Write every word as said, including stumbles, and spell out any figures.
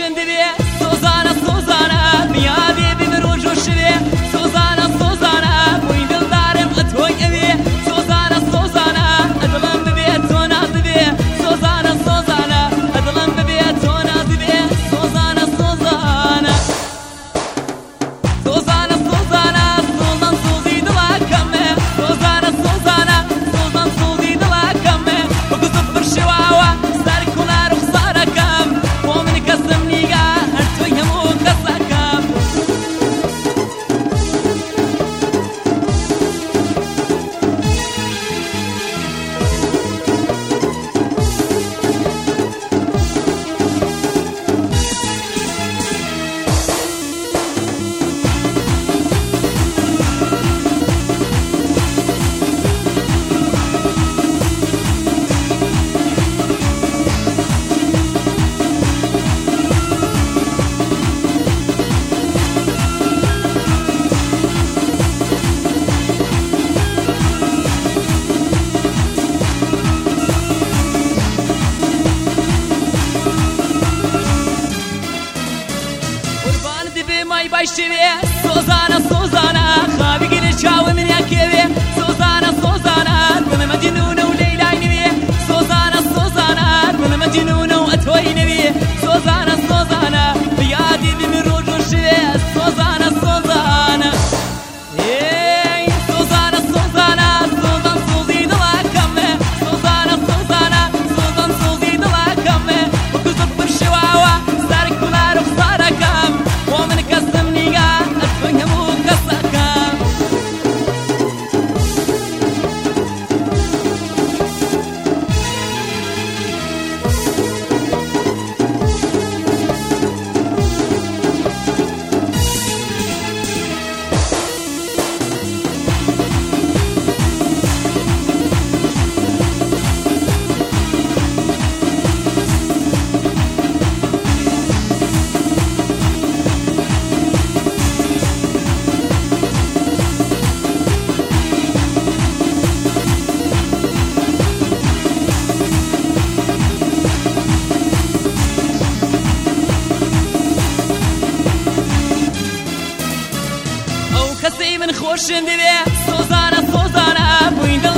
خوشم دبی سوزانه سوزانه میادی بی مروج و شوی سوزانه سوزانه بوی دل دارم اتوی اوی سوزانه سوزانه ادلم ببی تو ناز بی سوزانه سوزانه ادلم ببی تو ناز بی سوزانه سوزانه سوزانه سوزانه سوزان سوزی دلکمه سوزانه سوزانه سوزان سوزی دلکمه بگذب برشواوا سر کلا رخسارکم و من کسم نیگه هر توی همو کسکم مای باشی سوزانه سوزانه خوابی گیری چاو من یکیه سوزانه سوزانه من مجنون و لیلا نوی سوزانه سوزانه من مجنون و اتوی نوی سوزانه سوزانه بیادی بی مروج و شوی سوزانه سوزانه ای سوزانه سوزانه سوزان سوزی دلکمه سوزانه سوزانه سوزان سوزی دلکمه بگذب برشواوا سر کلا رخسارکم ومن کسم نیگه اتوی همو کسکم کسی من خوشم دیده سوزانه سوزانه بوی